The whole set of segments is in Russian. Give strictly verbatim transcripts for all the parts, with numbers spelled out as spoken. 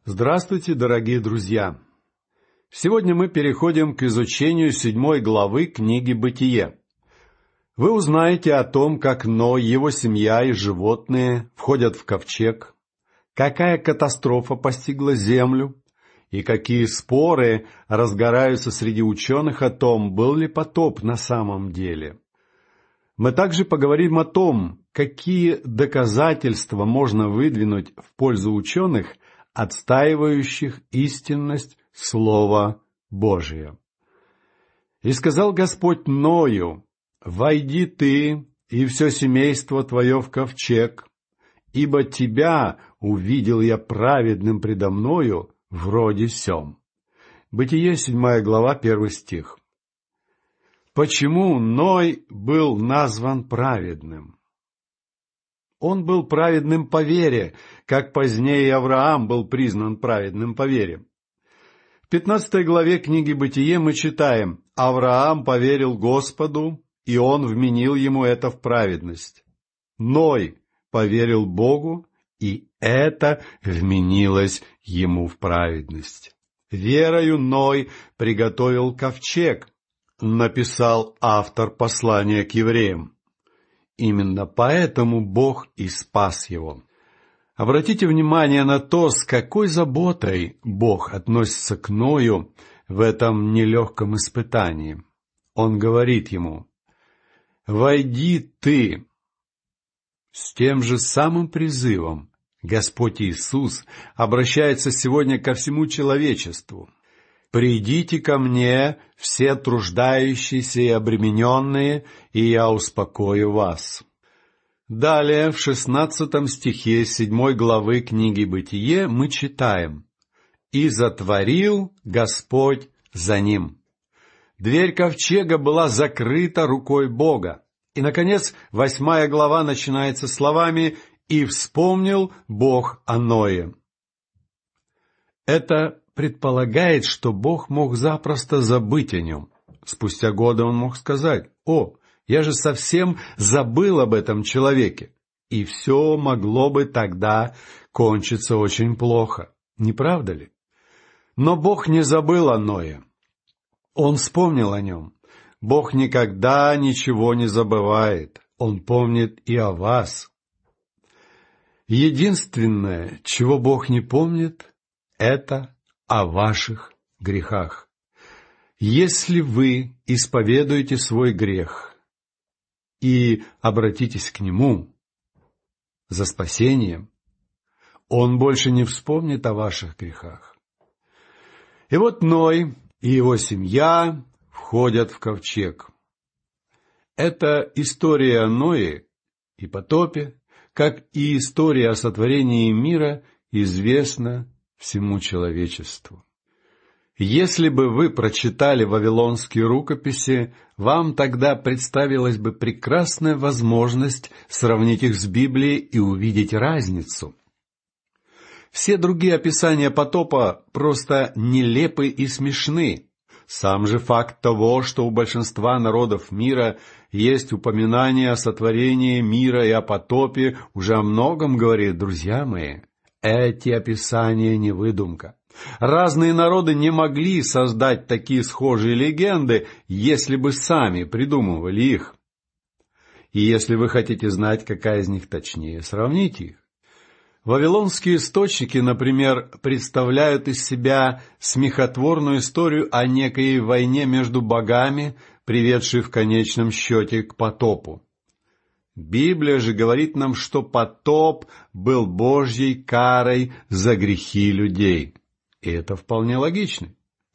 Здравствуйте, дорогие друзья! Сегодня мы переходим к изучению седьмой главы книги «Бытие». Вы узнаете о том, как Ной, его семья и животные входят в ковчег, какая катастрофа постигла землю и какие споры разгораются среди ученых о том, был ли потоп на самом деле. Мы также поговорим о том, какие доказательства можно выдвинуть в пользу ученых, отстаивающих истинность Слова Божия. «И сказал Господь Ною: войди ты и все семейство твое в ковчег, ибо тебя увидел я праведным предо мною в роде сем». Бытие, седьмая глава, первый стих. Почему Ной был назван праведным? Он был праведным по вере, как позднее и Авраам был признан праведным по вере. В пятнадцатой главе книги «Бытие» мы читаем: «Авраам поверил Господу, и он вменил ему это в праведность. Ной поверил Богу, и это вменилось ему в праведность. Верою Ной приготовил ковчег», написал автор послания к евреям. Именно поэтому Бог и спас его. Обратите внимание на то, с какой заботой Бог относится к Ною в этом нелегком испытании. Он говорит ему: «Войди ты». С тем же самым призывом Господь Иисус обращается сегодня ко всему человечеству. «Придите ко мне, все труждающиеся и обремененные, и я успокою вас». Далее, в шестнадцатом стихе седьмой главы книги «Бытие» мы читаем: «И затворил Господь за ним». Дверь ковчега была закрыта рукой Бога. И, наконец, восьмая глава начинается словами: «И вспомнил Бог о Ное». Это предполагает, что Бог мог запросто забыть о нем. Спустя годы он мог сказать: «О, я же совсем забыл об этом человеке». И все могло бы тогда кончиться очень плохо. Не правда ли? Но Бог не забыл о Ное. Он вспомнил о нем. Бог никогда ничего не забывает. Он помнит и о вас. Единственное, чего Бог не помнит, это о ваших грехах. Если вы исповедуете свой грех и обратитесь к Нему за спасением, Он больше не вспомнит о ваших грехах. И вот Ной и его семья входят в ковчег. Это история о Ное и потопе, как и история о сотворении мира, известна всему человечеству. Если бы вы прочитали вавилонские рукописи, вам тогда представилась бы прекрасная возможность сравнить их с Библией и увидеть разницу. Все другие описания потопа просто нелепы и смешны. Сам же факт того, что у большинства народов мира есть упоминание о сотворении мира и о потопе, уже о многом говорит, друзья мои. Эти описания не выдумка. Разные народы не могли создать такие схожие легенды, если бы сами придумывали их. И если вы хотите знать, какая из них точнее, сравните их. Вавилонские источники, например, представляют из себя смехотворную историю о некой войне между богами, приведшей в конечном счете к потопу. Библия же говорит нам, что потоп был Божьей карой за грехи людей. И это вполне логично.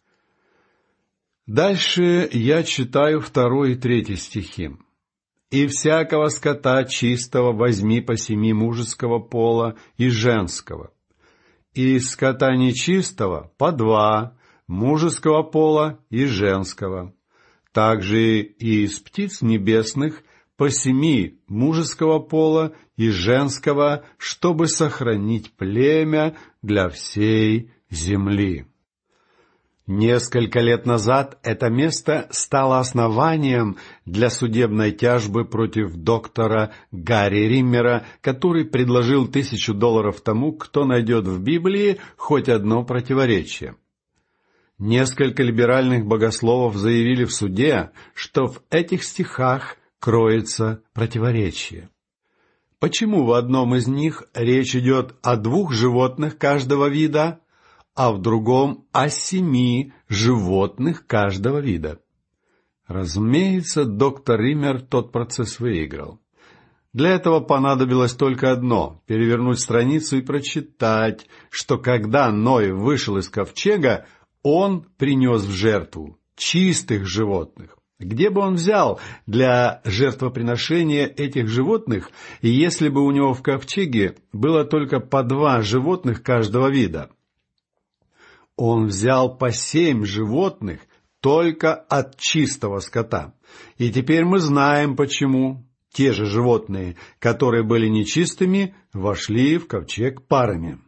Дальше я читаю второй и третий стихи. «И всякого скота чистого возьми по семи мужеского пола и женского, и из скота нечистого по два мужеского пола и женского, также и из птиц небесных по семи мужеского пола и женского, чтобы сохранить племя для всей земли». Несколько лет назад это место стало основанием для судебной тяжбы против доктора Гарри Риммера, который предложил тысячу долларов тому, кто найдет в Библии хоть одно противоречие. Несколько либеральных богословов заявили в суде, что в этих стихах кроется противоречие. Почему в одном из них речь идет о двух животных каждого вида, а в другом о семи животных каждого вида? Разумеется, доктор Риммер тот процесс выиграл. Для этого понадобилось только одно — перевернуть страницу и прочитать, что когда Ной вышел из ковчега, он принес в жертву чистых животных. Где бы он взял для жертвоприношения этих животных, если бы у него в ковчеге было только по два животных каждого вида? Он взял по семь животных только от чистого скота. И теперь мы знаем, почему те же животные, которые были нечистыми, вошли в ковчег парами.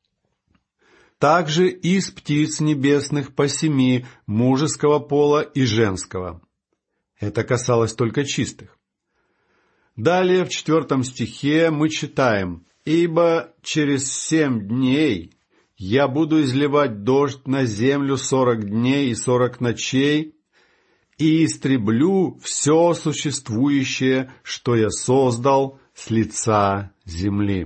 Также из птиц небесных по семи мужеского пола и женского. Это касалось только чистых. Далее в четвертом стихе мы читаем: «Ибо через семь дней я буду изливать дождь на землю сорок дней и сорок ночей, и истреблю все существующее, что я создал с лица земли».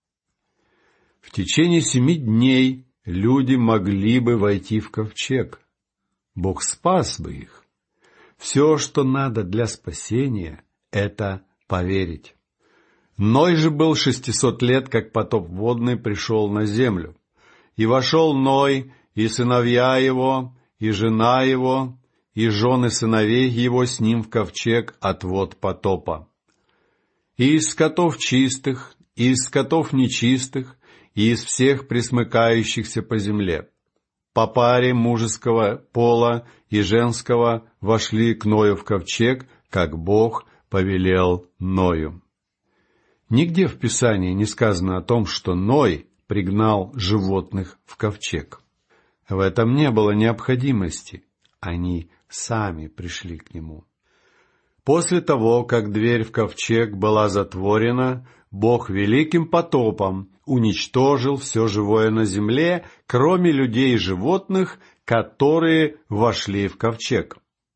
В течение семи дней люди могли бы войти в ковчег. Бог спас бы их. Все, что надо для спасения, это поверить. Ной же был шестисот лет, как потоп водный пришел на землю. И вошел Ной, и сыновья его, и жена его, и жены сыновей его с ним в ковчег от вод потопа. И из скотов чистых, и из скотов нечистых, и из всех пресмыкающихся по земле, по паре мужеского пола и женского вошли к Ною в ковчег, как Бог повелел Ною. Нигде в Писании не сказано о том, что Ной пригнал животных в ковчег. В этом не было необходимости. Они сами пришли к нему. После того, как дверь в ковчег была затворена, Бог великим потопом уничтожил все живое на земле, кроме людей и животных, которые вошли в ковчег.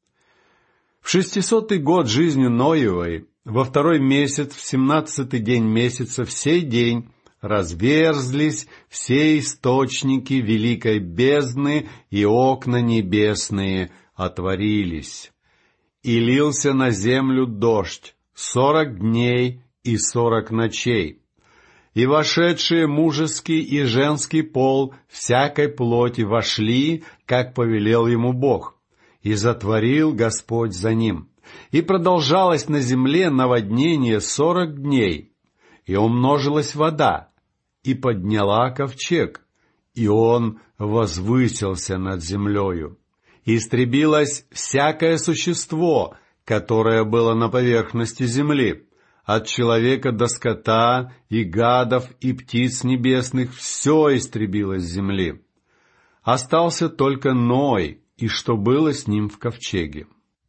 В шестисотый год жизни Ноевой, во второй месяц, в семнадцатый день месяца, в сей день разверзлись все источники великой бездны, и окна небесные отворились. И лился на землю дождь сорок дней и сорок ночей. И вошедшие мужеский и женский пол всякой плоти вошли, как повелел ему Бог, и затворил Господь за ним. И продолжалось на земле наводнение сорок дней, и умножилась вода, и подняла ковчег, и он возвысился над землею. Истребилось всякое существо, которое было на поверхности земли, от человека до скота, и гадов, и птиц небесных, все истребилось с земли. Остался только Ной, и что было с ним в ковчеге.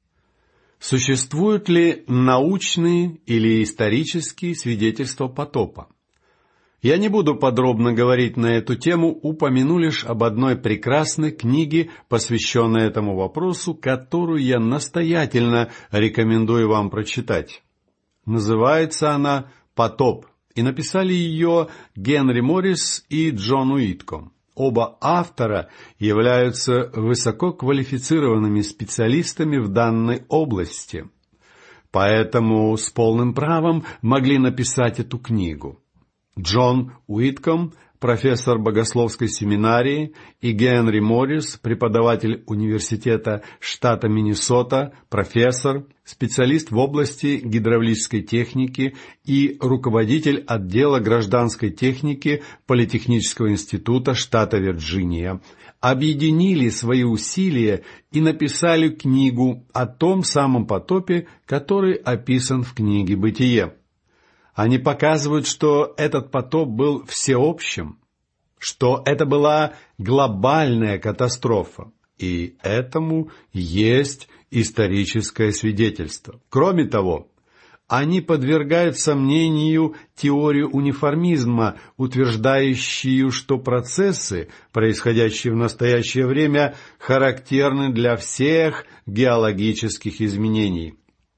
Существуют ли научные или исторические свидетельства потопа? Я не буду подробно говорить на эту тему, упомяну лишь об одной прекрасной книге, посвященной этому вопросу, которую я настоятельно рекомендую вам прочитать. Называется она «Потоп», и написали ее Генри Моррис и Джон Уитком. Оба автора являются высококвалифицированными специалистами в данной области, поэтому с полным правом могли написать эту книгу. Джон Уитком, профессор богословской семинарии, и Генри Моррис, преподаватель университета штата Миннесота, профессор, специалист в области гидравлической техники и руководитель отдела гражданской техники Политехнического института штата Вирджиния, объединили свои усилия и написали книгу о том самом потопе, который описан в книге «Бытие». Они показывают, что этот потоп был всеобщим, что это была глобальная катастрофа. И этому есть историческое свидетельство. Кроме того, они подвергают сомнению теорию униформизма, утверждающую, что процессы, происходящие в настоящее время, характерны для всех геологических изменений.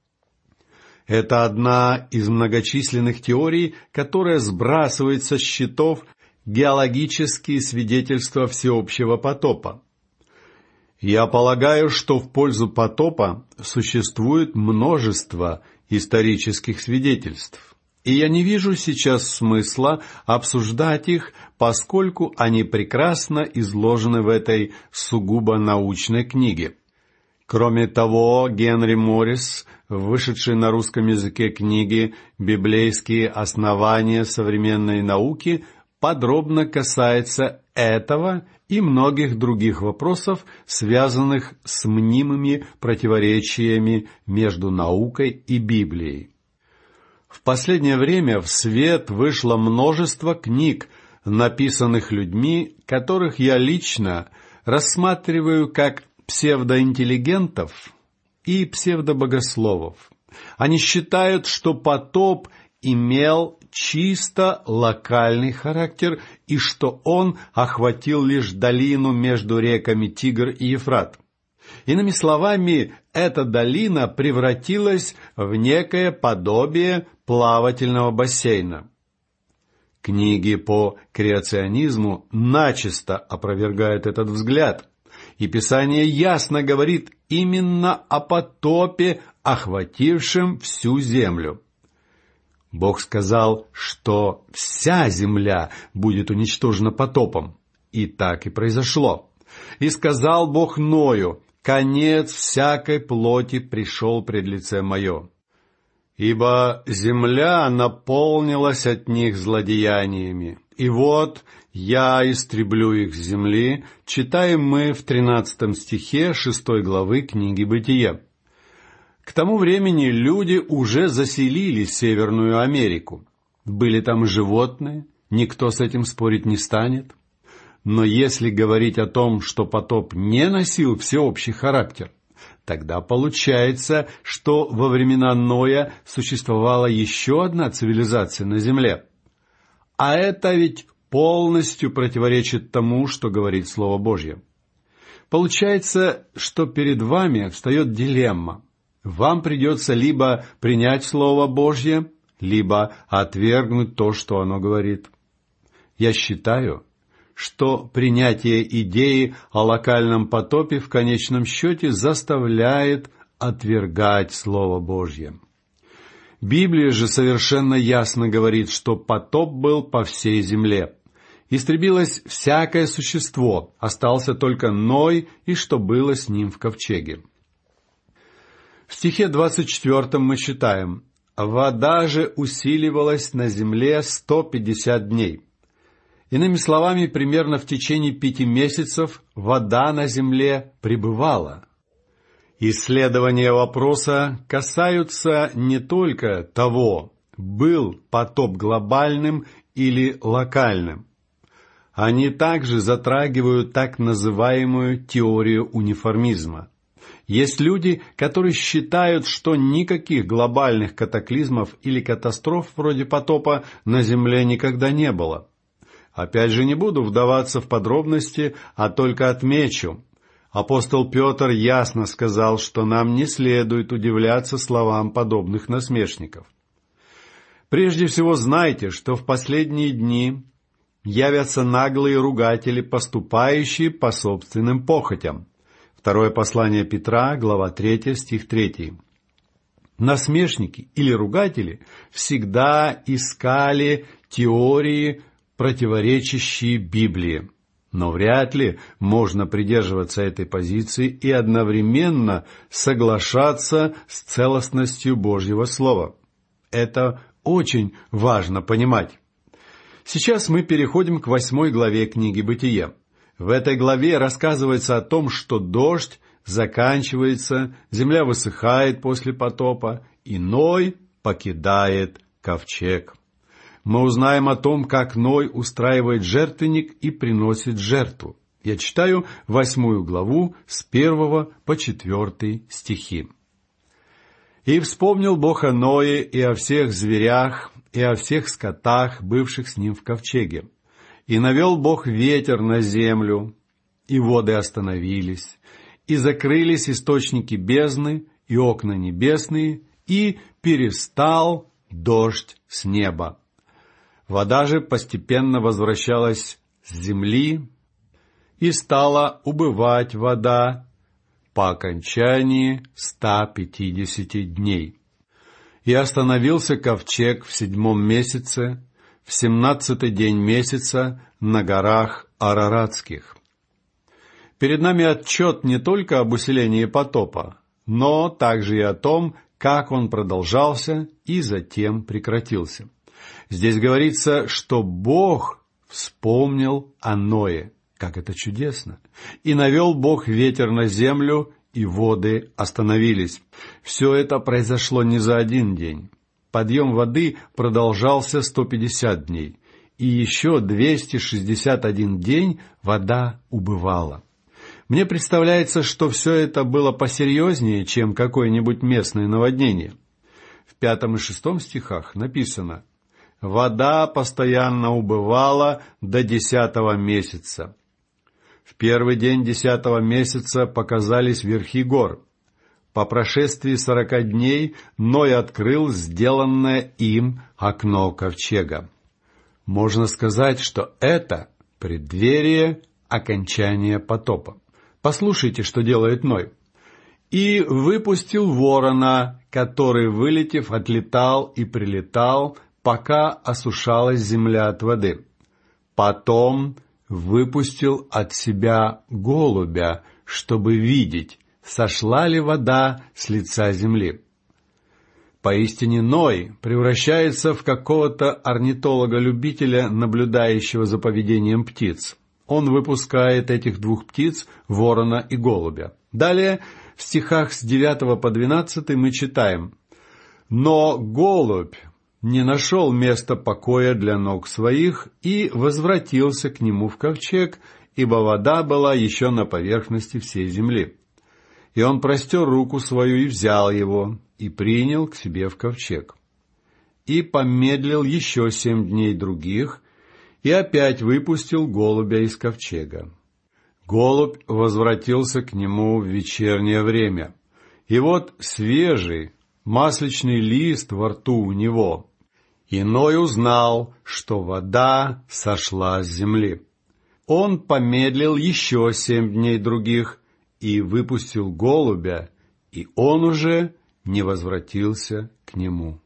Это одна из многочисленных теорий, которая сбрасывает со счетов геологические свидетельства всеобщего потопа. Я полагаю, что в пользу потопа существует множество исторических свидетельств, и я не вижу сейчас смысла обсуждать их, поскольку они прекрасно изложены в этой сугубо научной книге. Кроме того, Генри Моррис, вышедший на русском языке книги «Библейские основания современной науки», подробно касается этого и многих других вопросов, связанных с мнимыми противоречиями между наукой и Библией. В последнее время в свет вышло множество книг, написанных людьми, которых я лично рассматриваю как псевдоинтеллигентов и псевдобогословов. Они считают, что потоп имел чисто локальный характер и что он охватил лишь долину между реками Тигр и Ефрат. Иными словами, эта долина превратилась в некое подобие плавательного бассейна. Книги по креационизму начисто опровергают этот взгляд, и Писание ясно говорит именно о потопе, охватившем всю землю. Бог сказал, что вся земля будет уничтожена потопом, и так и произошло. И сказал Бог Ною: «Конец всякой плоти пришел пред лице мое, ибо земля наполнилась от них злодеяниями. И вот я истреблю их с земли», читаем мы в тринадцатом стихе шестой главы книги Бытия. К тому времени люди уже заселили Северную Америку. Были там животные, никто с этим спорить не станет. Но если говорить о том, что потоп не носил всеобщий характер, тогда получается, что во времена Ноя существовала еще одна цивилизация на земле. А это ведь полностью противоречит тому, что говорит Слово Божье. Получается, что перед вами встает дилемма. Вам придется либо принять Слово Божье, либо отвергнуть то, что оно говорит. Я считаю, что принятие идеи о локальном потопе в конечном счете заставляет отвергать Слово Божье. Библия же совершенно ясно говорит, что потоп был по всей земле. Истребилось всякое существо, остался только Ной и что было с ним в ковчеге. В стихе двадцать четвёртом мы читаем: «Вода же усиливалась на земле сто пятьдесят дней». Иными словами, примерно в течение пяти месяцев вода на земле пребывала. Исследования вопроса касаются не только того, был потоп глобальным или локальным. Они также затрагивают так называемую теорию униформизма. Есть люди, которые считают, что никаких глобальных катаклизмов или катастроф вроде потопа на Земле никогда не было. Опять же, не буду вдаваться в подробности, а только отмечу. Апостол Петр ясно сказал, что нам не следует удивляться словам подобных насмешников. Прежде всего, знайте, что в последние дни явятся наглые ругатели, поступающие по собственным похотям. Второе послание Петра, глава третья, стих третий. Насмешники или ругатели всегда искали теории, противоречащие Библии. Но вряд ли можно придерживаться этой позиции и одновременно соглашаться с целостностью Божьего Слова. Это очень важно понимать. Сейчас мы переходим к восьмой главе книги Бытия. В этой главе рассказывается о том, что дождь заканчивается, земля высыхает после потопа, и Ной покидает ковчег. Мы узнаем о том, как Ной устраивает жертвенник и приносит жертву. Я читаю восьмую главу с первого по четвертый стихи. «И вспомнил Бог о Ное и о всех зверях, и о всех скотах, бывших с ним в ковчеге. И навел Бог ветер на землю, и воды остановились, и закрылись источники бездны, и окна небесные, и перестал дождь с неба. Вода же постепенно возвращалась с земли, и стала убывать вода по окончании ста пятидесяти дней. И остановился ковчег в седьмом месяце, в семнадцатый день месяца на горах Араратских». Перед нами отчет не только об усилении потопа, но также и о том, как он продолжался и затем прекратился. Здесь говорится, что Бог вспомнил о Ное. Как это чудесно! «И навел Бог ветер на землю, и воды остановились». Все это произошло не за один день. Подъем воды продолжался сто пятьдесят дней, и еще двести шестьдесят один день вода убывала. Мне представляется, что все это было посерьезнее, чем какое-нибудь местное наводнение. В пятом и шестом стихах написано: «Вода постоянно убывала до десятого месяца. В первый день десятого месяца показались верхи гор. По прошествии сорока дней Ной открыл сделанное им окно ковчега». Можно сказать, что это преддверие окончания потопа. Послушайте, что делает Ной. «И выпустил ворона, который, вылетев, отлетал и прилетал, пока осушалась земля от воды. Потом выпустил от себя голубя, чтобы видеть, сошла ли вода с лица земли». Поистине Ной превращается в какого-то орнитолога-любителя, наблюдающего за поведением птиц. Он выпускает этих двух птиц, ворона и голубя. Далее, в стихах с девятого по двенадцатый мы читаем: «Но голубь не нашел места покоя для ног своих и возвратился к нему в ковчег, ибо вода была еще на поверхности всей земли. И он простер руку свою и взял его, и принял к себе в ковчег. И помедлил еще семь дней других, и опять выпустил голубя из ковчега. Голубь возвратился к нему в вечернее время, и вот свежий масличный лист во рту у него. И Ной узнал, что вода сошла с земли. Он помедлил еще семь дней других и выпустил голубя, и он уже не возвратился к нему».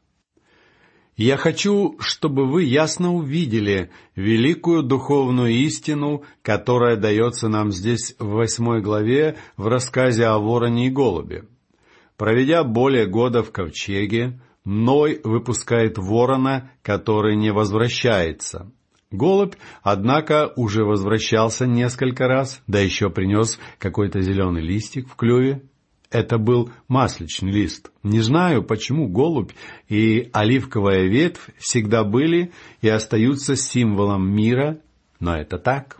Я хочу, чтобы вы ясно увидели великую духовную истину, которая дается нам здесь в восьмой главе в рассказе о вороне и голубе. Проведя более года в ковчеге, Ной выпускает ворона, который не возвращается. Голубь, однако, уже возвращался несколько раз, да еще принес какой-то зеленый листик в клюве. Это был масличный лист. Не знаю, почему голубь и оливковая ветвь всегда были и остаются символом мира, но это так.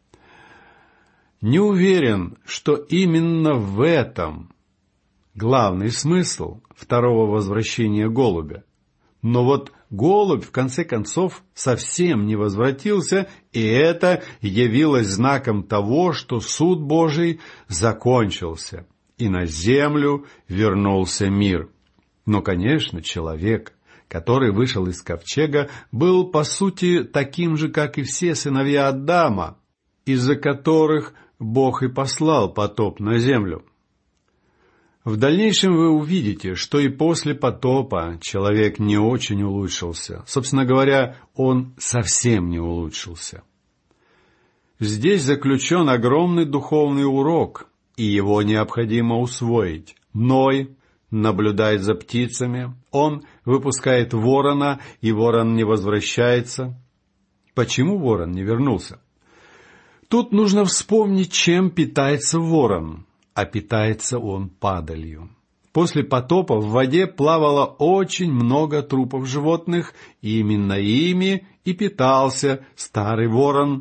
Не уверен, что именно в этом главный смысл второго возвращения голубя. Но вот голубь, в конце концов, совсем не возвратился, и это явилось знаком того, что суд Божий закончился, и на землю вернулся мир. Но, конечно, человек, который вышел из ковчега, был, по сути, таким же, как и все сыновья Адама, из-за которых Бог и послал потоп на землю. В дальнейшем вы увидите, что и после потопа человек не очень улучшился. Собственно говоря, он совсем не улучшился. Здесь заключен огромный духовный урок, и его необходимо усвоить. Ной наблюдает за птицами, он выпускает ворона, и ворон не возвращается. Почему ворон не вернулся? Тут нужно вспомнить, чем питается ворон, а питается он падалью. После потопа в воде плавало очень много трупов животных, и именно ими и питался старый ворон.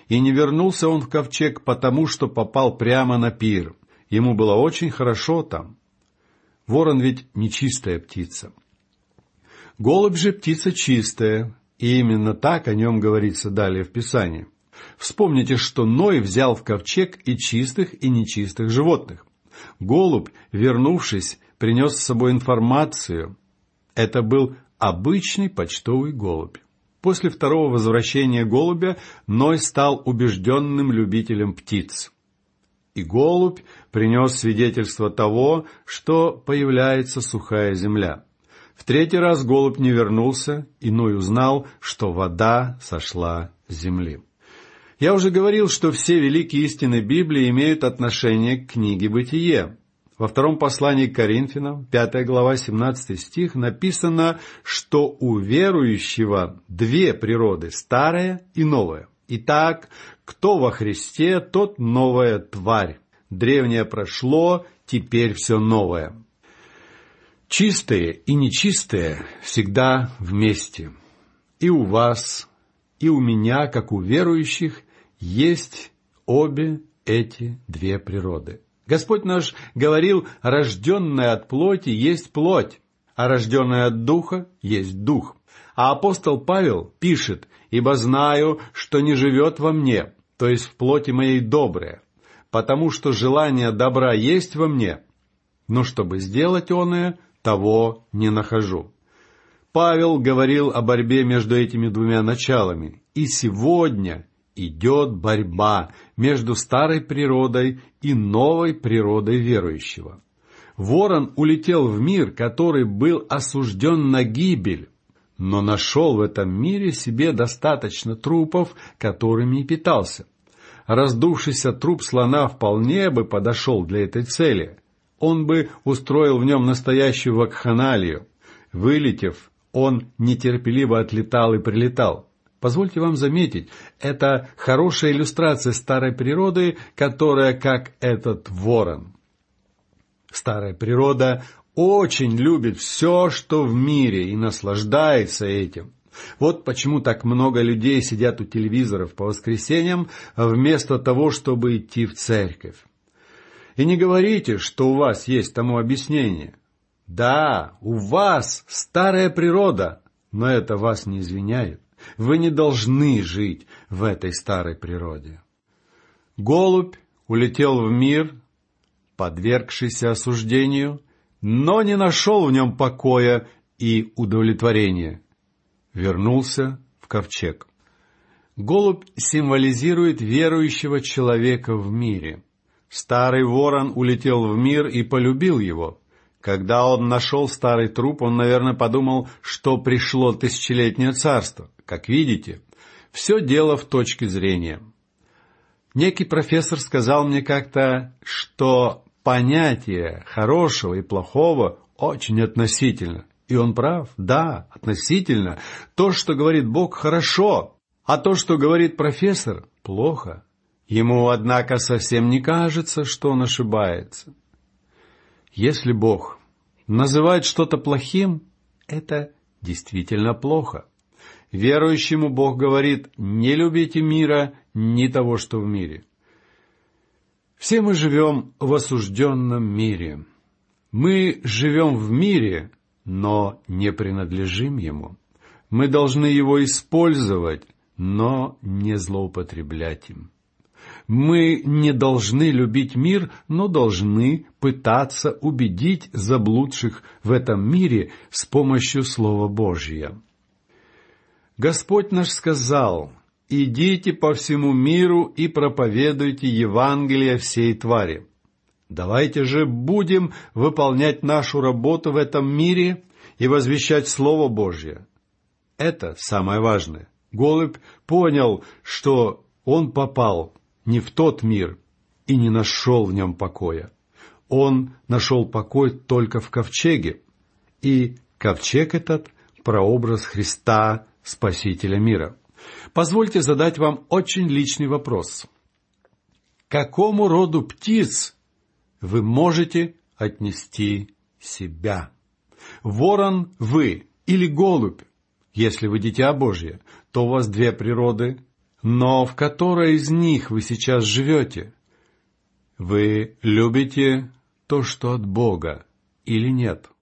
И не вернулся он в ковчег, потому что попал прямо на пир. Ему было очень хорошо там. Ворон ведь нечистая птица. Голубь же птица чистая, и именно так о нем говорится далее в Писании. Вспомните, что Ной взял в ковчег и чистых, и нечистых животных. Голубь, вернувшись, принес с собой информацию. Это был обычный почтовый голубь. После второго возвращения голубя Ной стал убежденным любителем птиц. И голубь принес свидетельство того, что появляется сухая земля. В третий раз голубь не вернулся, и Ной узнал, что вода сошла с земли. Я уже говорил, что все великие истины Библии имеют отношение к книге «Бытие». Во втором послании к Коринфянам, пятая глава, семнадцатый стих, написано, что у верующего две природы, старая и новая. Итак, кто во Христе, тот новая тварь. Древнее прошло, теперь все новое. Чистые и нечистые всегда вместе. И у вас, и у меня, как у верующих, есть обе эти две природы. Господь наш говорил, рожденная от плоти есть плоть, а рожденная от духа есть дух. А апостол Павел пишет, «Ибо знаю, что не живет во мне, то есть в плоти моей доброе, потому что желание добра есть во мне, но чтобы сделать оное, того не нахожу». Павел говорил о борьбе между этими двумя началами, и сегодня идет борьба между старой природой и новой природой верующего. Ворон улетел в мир, который был осужден на гибель, но нашел в этом мире себе достаточно трупов, которыми и питался. Раздувшийся труп слона вполне бы подошел для этой цели. Он бы устроил в нем настоящую вакханалию. Вылетев, он нетерпеливо отлетал и прилетал. Позвольте вам заметить, это хорошая иллюстрация старой природы, которая как этот ворон. Старая природа очень любит все, что в мире, и наслаждается этим. Вот почему так много людей сидят у телевизоров по воскресеньям, вместо того, чтобы идти в церковь. И не говорите, что у вас есть тому объяснение. Да, у вас старая природа, но это вас не извиняет. Вы не должны жить в этой старой природе. Голубь улетел в мир, подвергшийся осуждению, но не нашел в нем покоя и удовлетворения. Вернулся в ковчег. Голубь символизирует верующего человека в мире. Старый ворон улетел в мир и полюбил его. Когда он нашел старый труп, он, наверное, подумал, что пришло тысячелетнее царство. Как видите, все дело в точке зрения. Некий профессор сказал мне как-то, что понятие хорошего и плохого очень относительно. И он прав, да, относительно. То, что говорит Бог, хорошо, а то, что говорит профессор, плохо. Ему, однако, совсем не кажется, что он ошибается. Если Бог называет что-то плохим, это действительно плохо. Верующему Бог говорит, не любите мира, ни того, что в мире. Все мы живем в осужденном мире. Мы живем в мире, но не принадлежим ему. Мы должны его использовать, но не злоупотреблять им. Мы не должны любить мир, но должны пытаться убедить заблудших в этом мире с помощью Слова Божьего. Господь наш сказал, «Идите по всему миру и проповедуйте Евангелие всей твари». Давайте же будем выполнять нашу работу в этом мире и возвещать Слово Божье. Это самое важное. Голубь понял, что он попал не в тот мир и не нашел в нем покоя. Он нашел покой только в ковчеге. И ковчег этот – прообраз Христа, Спасителя мира. Позвольте задать вам очень личный вопрос. К какому роду птиц вы можете отнести себя? Ворон вы или голубь? Если вы дитя Божье, то у вас две природы. Но в которой из них вы сейчас живете? Вы любите то, что от Бога, или нет?